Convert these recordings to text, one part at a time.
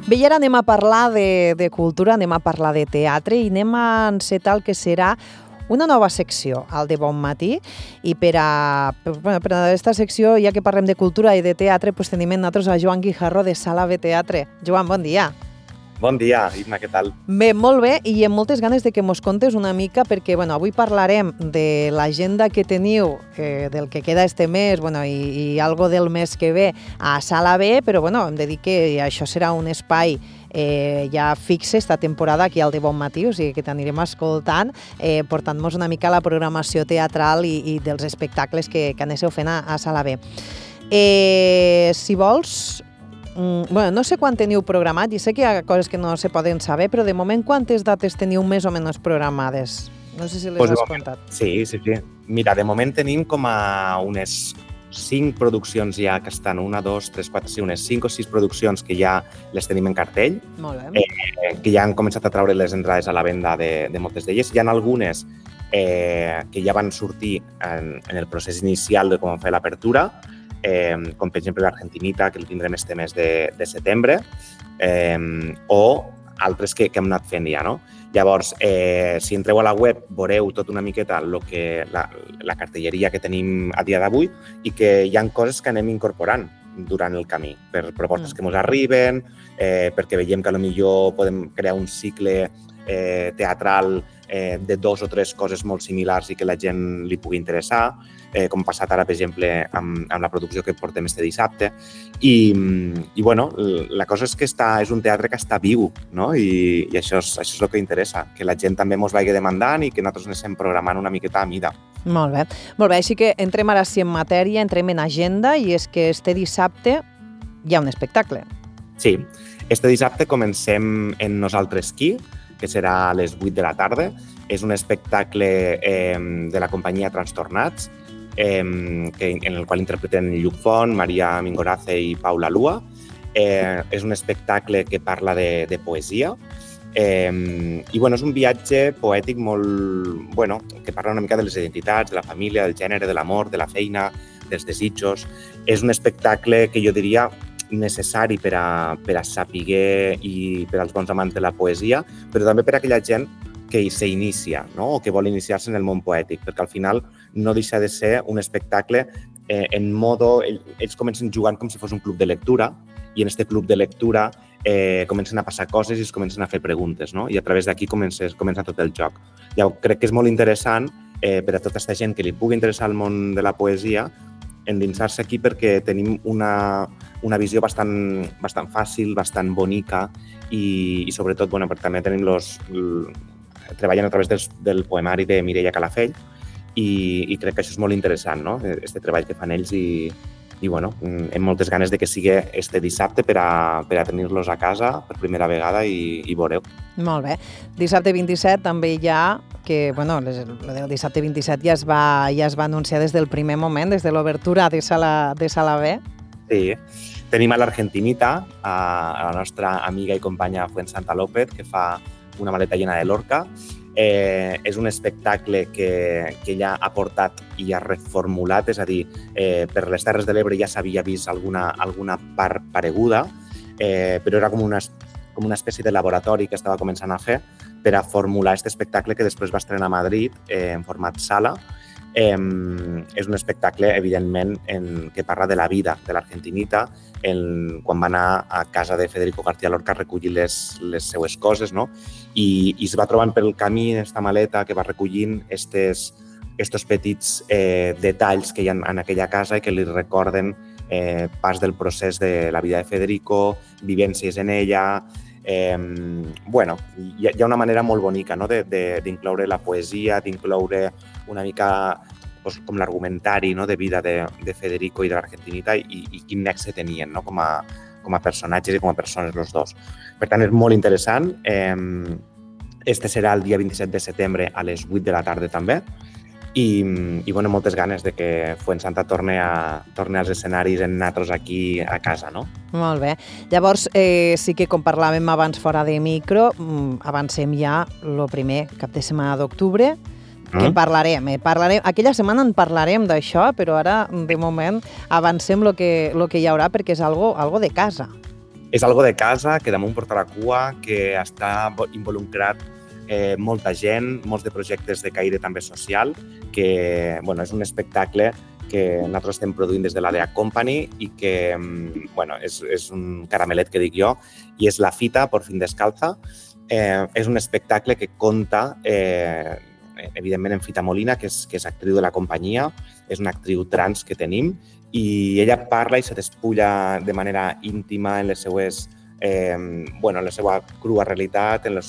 Bé, i ara anem a parlar de cultura, anem a parlar de teatre i anem a encetar el que serà una nova secció, al de Bon Matí, i per a aquesta secció, ja que parlem de cultura i de teatre, doncs tenim amb nosaltres a Joan Guijarro de Sala B Teatre. Joan, bon dia. Bon dia, Imma, què tal? Bé, molt bé, i amb moltes ganes de que mos contes una mica, perquè avui parlarem de l'agenda que teniu, del que queda este mes, i algo del mes que ve a Sala B, però hem de dir que això serà un espai ja fixe esta temporada aquí al de Bon Matí, o sigui que t'anirem escoltant, portant-nos una mica la programació teatral i dels espectacles que anéssiu fent a Sala B. Si vols... no sé quan teniu programat, i sé que hi ha coses que no se poden saber, però de moment quantes dates teniu més o menys programades? No sé si les has contat. Sí. Mira, de moment tenim com a unes 5 produccions ja que estan, 1, 2, 3, 4, sí, unes 5 o 6 produccions que ja les tenim en cartell, molt bé. Que ja han començat a treure les entrades a la venda de moltes d'elles. Hi ha algunes que ja van sortir en el procés inicial de com fer l'apertura, com per exemple l'Argentinita, que el tindrem este mes de setembre, o altres que hem anat fent ja, no? Llavors, si entreu a la web, veureu tot una miqueta la cartelleria que tenim a dia d'avui i que hi ha coses que anem incorporant durant el camí, per propostes que ens arriben, perquè veiem que potser podem crear un cicle teatral de 2 o 3 coses molt similars i que la gent li pugui interessar, com ha passat ara, per exemple, amb la producció que portem este dissabte. I la cosa és que és un teatre que està viu, no? I això és el que interessa, que la gent també ens vagi demandant i que nosaltres anem programant una miqueta a mida. Molt bé, així que entrem ara sí en matèria, entrem en agenda, i és que este dissabte hi ha un espectacle. Sí, este dissabte comencem en Nosaltres qui, que serà a les 8 de la tarda. És un espectacle de la companyia Trastornats, en el qual interpreten Lluc Font, Maria Mingorace i Paula Lua. És un espectacle que parla de poesia i és un viatge poètic molt... que parla una mica de les identitats, de la família, del gènere, de l'amor, de la feina, dels desitjos. És un espectacle que jo diria necessari per a saber i per als bons amants de la poesia, però també per a aquella gent que s'inicia, no? O que vol iniciar-se en el món poètic, perquè al final no deixa de ser un espectacle en modo... Ells comencen jugant com si fos un club de lectura, i en aquest club de lectura comencen a passar coses i es comencen a fer preguntes, no? I a través d'aquí comença tot el joc. Jo crec que és molt interessant per a tota aquesta gent que li pugui interessar el món de la poesia endinsar-se aquí, perquè tenim una visió bastant fàcil, bastant bonica i sobretot, també tenim treballant a través del poemari de Mireia Calafell i crec que això és molt interessant, no? Este treball que fan ells i hem moltes ganes de que sigui este dissabte per a tenir-los a casa per primera vegada i veureu. Molt bé. Dissabte 27 també hi ha que, el dissabte 27 ja es va anunciar des del primer moment, des de l'obertura de Sala B. Sí, tenim a l'Argentinita, a la nostra amiga i companya Fuensanta López, que fa una maleta llena de Lorca. És un espectacle que ella ha portat i ha reformulat, és a dir, per les Terres de l'Ebre ja s'havia vist alguna part pareguda, però era com una espècie de laboratori que estava començant a fer per a formular aquest espectacle que després va estrenar a Madrid en format sala. És un espectacle, evidentment, que parla de la vida de l'Argentinita quan va anar a casa de Federico García Lorca a recollir les seues coses, no? I es va trobant pel camí en aquesta maleta que va recollint estos petits detalls que hi ha en aquella casa i que li recorden pas del procés de la vida de Federico, vivències en ella. Hi ha una manera molt bonica, no? D'incloure la poesia, d'incloure una mica com l'argumentari, no? De vida de Federico i de l'Argentinita i quin nexe tenien, no? Com a personatges i com a persones els dos. Per tant, és molt interessant. Este serà el dia 27 de setembre a les 8 de la tarda també. I moltes ganes de que Fuensanta torni als escenaris en nosaltres aquí a casa, no? Molt bé. Llavors, sí que com parlàvem abans fora de micro, avancem ja el primer cap de setmana d'octubre, que parlarem. Aquella setmana en parlarem d'això, però ara, de moment, avancem el que hi haurà, perquè és algo de casa. és algo de casa, que damunt porta la cua, que està involucrat molta gent, molts de projectes de caire també social, que és un espectacle que nosaltres estem produint des de l'ADA Company i que és un caramelet que dic jo, i és La Fita por fin descalza. És un espectacle que conta, evidentment, en Fita Molina, que és actriu de la companyia, és una actriu trans que tenim, i ella parla i se despulla de manera íntima en les seues en la seva crua realitat, en els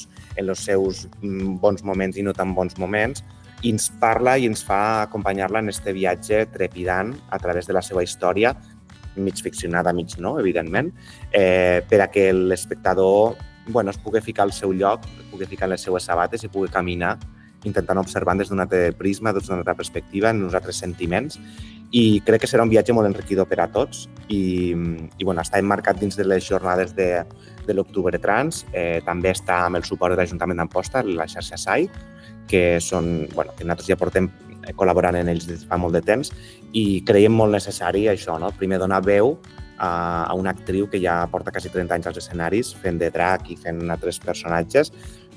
seus bons moments i no tan bons moments, i ens parla i ens fa acompanyar-la en aquest viatge trepidant a través de la seva història, mig ficcionada, mig no, evidentment, per a que l'espectador es pugui ficar al seu lloc, pugui ficar en les seues sabates i pugui caminar intentant observar des d'un altre prisma, des d'una altra perspectiva, en uns altres sentiments. I crec que serà un viatge molt enriquidor per a tots i està emmarcat dins de les jornades de l'Octubre Trans. També està amb el suport de l'Ajuntament d'Amposta, la xarxa SAI, que nosaltres ja portem col·laborant en ells des de fa molt de temps i creiem molt necessari això, no? Primer donar veu a una actriu que ja porta quasi 30 anys als escenaris fent de drac i fent altres personatges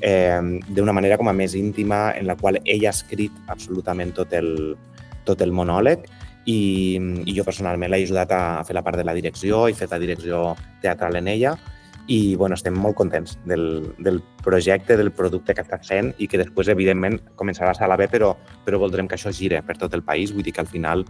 d'una manera com a més íntima, en la qual ella ha escrit absolutament tot el monòleg i jo personalment l'he ajudat a fer la part de la direcció, he fet la direcció teatral en ella i estem molt contents del projecte, del producte que està fent i que després, evidentment, començarà a Sala B, però voldrem que això gire per tot el país. Vull dir que al final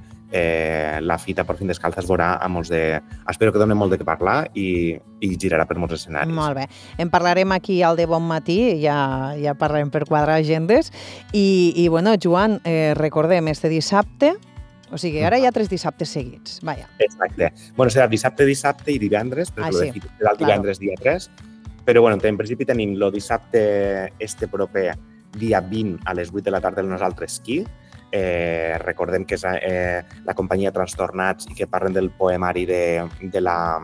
La Fita por fin descalza es veurà a molts de... Espero que doni molt de què parlar i girarà per molts escenaris. Molt bé. En parlarem aquí al De Bon Matí, ja parlarem per quadrar agendes. I Joan, recordem, este dissabte... O sigui, ara hi ha 3 dissabtes seguits, vaja. Exacte. Serà dissabte i divendres, perquè el de Fita serà el divendres dia 3, però en principi tenim el dissabte proper, dia 20 a les 8 de la tarda el Nosaltres Qui. Recordem que és la companyia Trastornats i que parlen del poemari de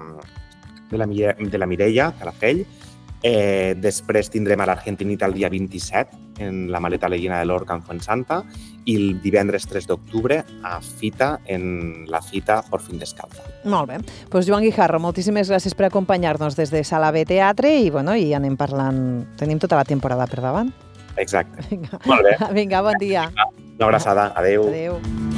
la Mireia Calafell. Després tindrem a l'Argentinita el dia 27 en la Maleta Leguina de l'Orca en Fuensanta i el divendres 3 d'octubre a Fita en La Fita por fin descalza. Molt bé. Doncs Joan Guijarro, moltíssimes gràcies per acompanyar-nos des de Sala B Teatre i anem parlant... Tenim tota la temporada per davant. Exacte. Vinga. Molt bé. Vinga, bon dia. Una abraçada. Adéu. Adéu.